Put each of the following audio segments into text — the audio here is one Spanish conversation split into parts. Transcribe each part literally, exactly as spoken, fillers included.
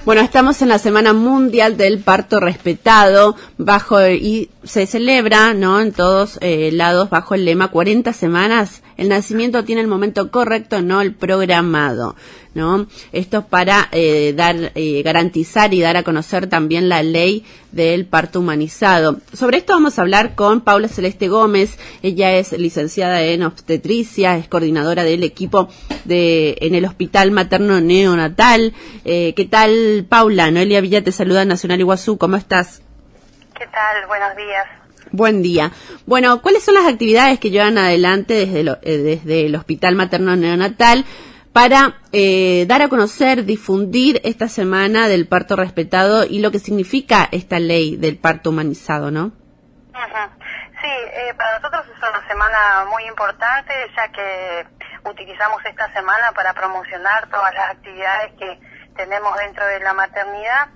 Bueno, estamos en la Semana Mundial del Parto Respetado, bajo y se celebra, ¿no?, en todos eh, lados bajo el lema cuarenta semanas, el nacimiento tiene el momento correcto, no el programado, ¿no? Esto para eh, dar, eh, garantizar y dar a conocer también la ley del parto humanizado. Sobre esto vamos a hablar con Paula Celeste Gómez. Ella es licenciada en obstetricia, es coordinadora del equipo de en el Hospital Materno Neonatal. Eh, ¿Qué tal, Paula? Noelia Villa te saluda, Nacional Iguazú. ¿Cómo estás? ¿Qué tal? Buenos días. Buen día. Bueno, ¿cuáles son las actividades que llevan adelante desde, lo, eh, desde el Hospital Materno Neonatal para eh, dar a conocer, difundir esta semana del parto respetado y lo que significa esta ley del parto humanizado, ¿no? Uh-huh. Sí, eh, para nosotros es una semana muy importante, ya que utilizamos esta semana para promocionar todas las actividades que tenemos dentro de la maternidad.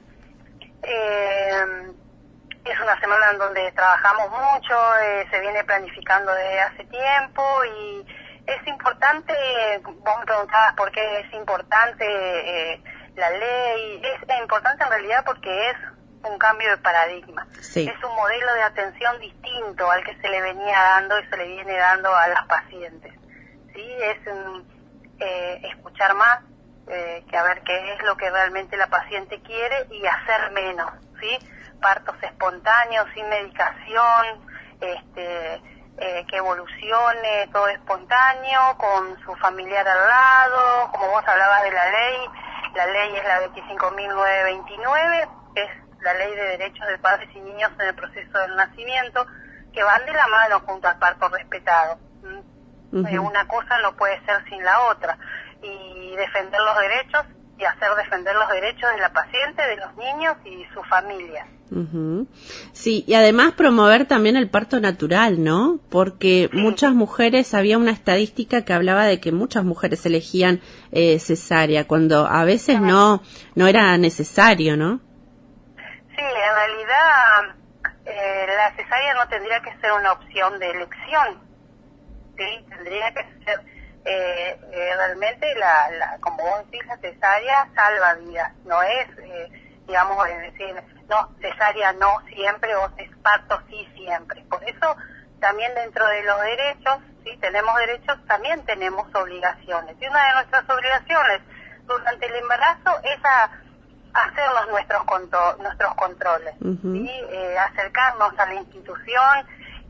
Eh, es una semana en donde trabajamos mucho, eh, se viene planificando desde hace tiempo y es importante. Vos me preguntabas por qué es importante eh, la ley. Es importante en realidad porque es un cambio de paradigma. Sí. Es un modelo de atención distinto al que se le venía dando y se le viene dando a las pacientes. Sí, es um, eh, escuchar más, eh, que a ver qué es lo que realmente la paciente quiere y hacer menos, ¿sí? Partos espontáneos, sin medicación, este... Eh, que evolucione todo espontáneo, con su familiar al lado. Como vos hablabas de la ley, la ley es la veinticinco mil novecientos veintinueve, es la ley de derechos de padres y niños en el proceso del nacimiento, que van de la mano junto al parto respetado. ¿Mm? Uh-huh. Eh, una cosa no puede ser sin la otra, y defender los derechos y hacer defender los derechos de la paciente, de los niños y su familia. Uh-huh. Sí, y además promover también el parto natural, ¿no? Porque sí. Muchas mujeres, había una estadística que hablaba de que muchas mujeres elegían eh, cesárea, cuando a veces uh-huh. no no era necesario, ¿no? Sí, en realidad eh, la cesárea no tendría que ser una opción de elección, ¿sí? Tendría que ser eh, eh, realmente, la, la como vos decís, la cesárea salva vidas, no es, eh, digamos, es decir, no, cesárea no siempre, o parto sí siempre. Por eso también dentro de los derechos, sí, tenemos derechos, también tenemos obligaciones. Y una de nuestras obligaciones durante el embarazo es a hacernos nuestros contro nuestros controles, uh-huh. ¿sí? Eh, acercarnos a la institución,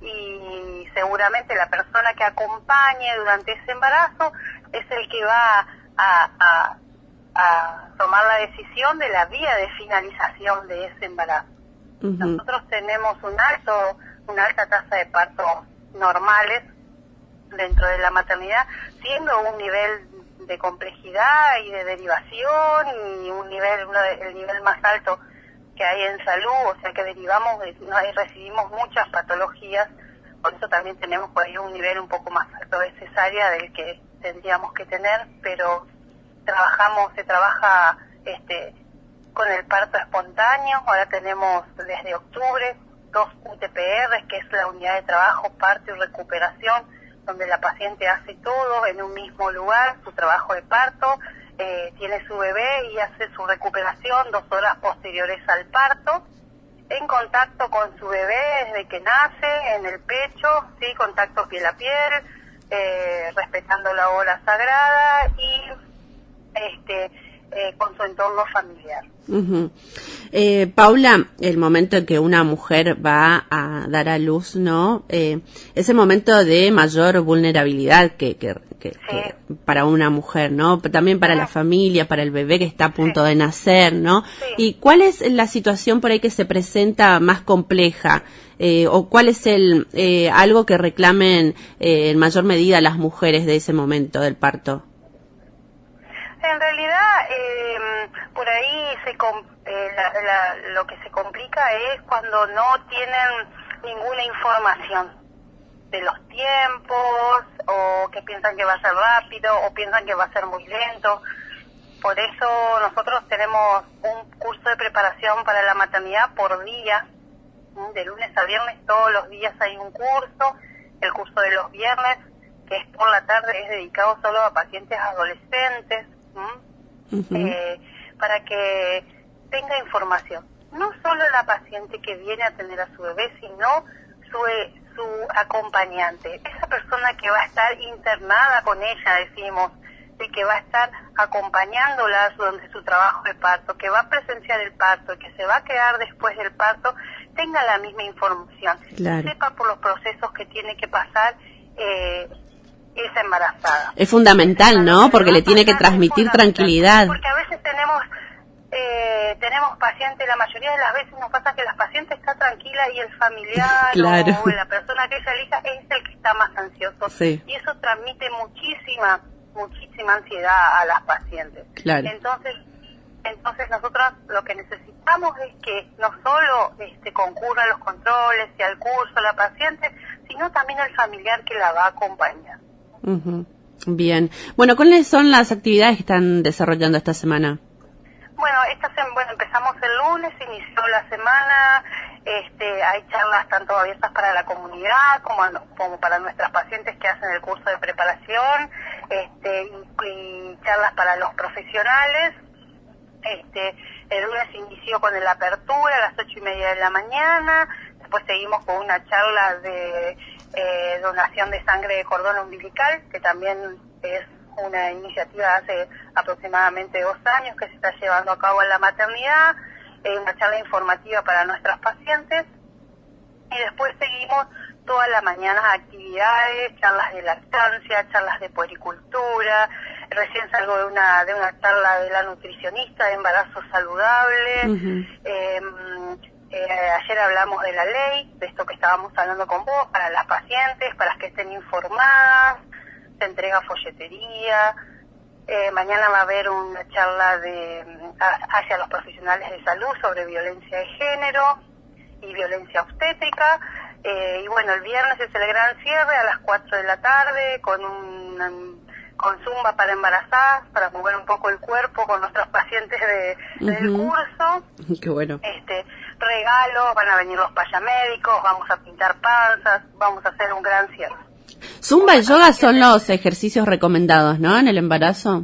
y seguramente la persona que acompañe durante ese embarazo es el que va a, a a tomar la decisión de la vía de finalización de ese embarazo. Uh-huh. Nosotros tenemos un alto, una alta tasa de partos normales dentro de la maternidad, siendo un nivel de complejidad y de derivación y un nivel, uno de, el nivel más alto que hay en salud, o sea que derivamos, de, no, recibimos muchas patologías, por eso también tenemos por ahí un nivel un poco más alto de cesárea del que tendríamos que tener, pero trabajamos, se trabaja este con el parto espontáneo. Ahora tenemos desde octubre dos U T P R, que es la unidad de trabajo, parto y recuperación, donde la paciente hace todo en un mismo lugar, su trabajo de parto, eh, tiene su bebé y hace su recuperación dos horas posteriores al parto, en contacto con su bebé desde que nace, en el pecho, sí, contacto piel a piel, eh, respetando la hora sagrada y este eh, con su entorno familiar. Uh-huh. eh, Paula, el momento en que una mujer va a dar a luz, ¿no? Eh, es el momento de mayor vulnerabilidad que, que, que, sí. que para una mujer, ¿no? También para sí. la familia, para el bebé que está a punto sí. de nacer, ¿no? Sí. ¿Y cuál es la situación por ahí que se presenta más compleja? Eh, ¿O cuál es el eh, algo que reclamen eh, en mayor medida las mujeres de ese momento del parto? En realidad, eh, por ahí se eh, la, la, lo que se complica es cuando no tienen ninguna información de los tiempos, o que piensan que va a ser rápido, o piensan que va a ser muy lento. Por eso nosotros tenemos un curso de preparación para la maternidad por día, de lunes a viernes, todos los días hay un curso. El curso de los viernes, que es por la tarde, es dedicado solo a pacientes adolescentes, ¿Mm? Uh-huh. eh, para que tenga información. No solo la paciente que viene a atender a su bebé, sino su, su acompañante. Esa persona que va a estar internada con ella, decimos, de que va a estar acompañándola durante su trabajo de parto, que va a presenciar el parto, que se va a quedar después del parto, tenga la misma información. Claro. Sepa por los procesos que tiene que pasar eh, esa embarazada. Es fundamental, ¿no? Porque le tiene que transmitir tranquilidad. Porque a veces tenemos eh, tenemos pacientes, la mayoría de las veces nos pasa que la paciente está tranquila y el familiar claro. o la persona que ella elija es el que está más ansioso. Sí. Y eso transmite muchísima, muchísima ansiedad a las pacientes. Claro. Entonces, entonces nosotros lo que necesitamos es que no solo este, concurra a los controles y al curso la paciente, sino también el familiar que la va a acompañar. Uh-huh. Bien. Bueno, ¿cuáles son las actividades que están desarrollando esta semana? Bueno, esta sem- bueno, empezamos el lunes, inició la semana, este, hay charlas tanto abiertas para la comunidad como, como para nuestras pacientes que hacen el curso de preparación, este, y, y charlas para los profesionales. Este, el lunes inició con la apertura a las ocho y media de la mañana, después seguimos con una charla de eh, donación de sangre de cordón umbilical, que también es una iniciativa hace aproximadamente dos años que se está llevando a cabo en la maternidad, eh, una charla informativa para nuestras pacientes, y después seguimos toda la mañana actividades, charlas de lactancia, charlas de puericultura, recién salgo de una de una charla de la nutricionista de embarazo saludable, Uh-huh. eh, eh, ayer hablamos de la ley, de esto que estábamos hablando con vos, para las pacientes, para que estén informadas, se entrega folletería, eh, mañana va a haber una charla de hacia los profesionales de salud sobre violencia de género y violencia obstétrica, eh, y bueno, el viernes es el gran cierre a las cuatro de la tarde con un con zumba para embarazadas, para mover un poco el cuerpo con nuestros pacientes de, uh-huh. del curso. Qué bueno. Este, regalos, van a venir los payamédicos, vamos a pintar panzas, vamos a hacer un gran cierre. Zumba y yoga son los ejercicios recomendados, ¿no? En el embarazo.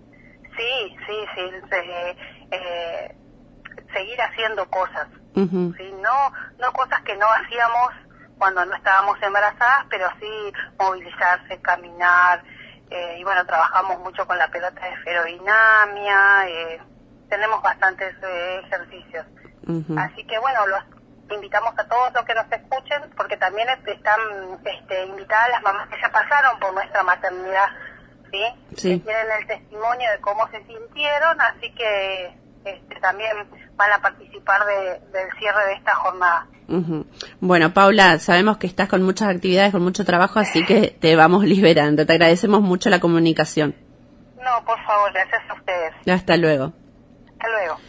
Sí, sí, sí. Se, eh, seguir haciendo cosas. Uh-huh. ¿Sí? No, no cosas que no hacíamos cuando no estábamos embarazadas, pero sí movilizarse, caminar. Eh, y bueno, trabajamos mucho con la pelota de esferodinamia. Eh, tenemos bastantes eh, ejercicios. Uh-huh. Así que bueno, los invitamos a todos los que nos escuchen, porque también están este, invitadas las mamás que ya pasaron por nuestra maternidad, ¿sí? Sí. Que tienen el testimonio de cómo se sintieron, así que este, también van a participar de, del cierre de esta jornada. Uh-huh. Bueno, Paula, sabemos que estás con muchas actividades, con mucho trabajo, así que te vamos liberando. Te agradecemos mucho la comunicación. No, por favor, gracias a ustedes. Hasta luego. Hasta luego.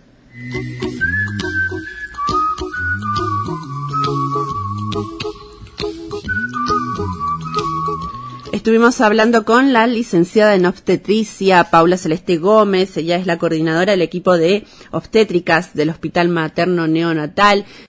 Estuvimos hablando con la licenciada en obstetricia, Paula Celeste Gómez. Ella es la coordinadora del equipo de obstétricas del Hospital Materno Neonatal.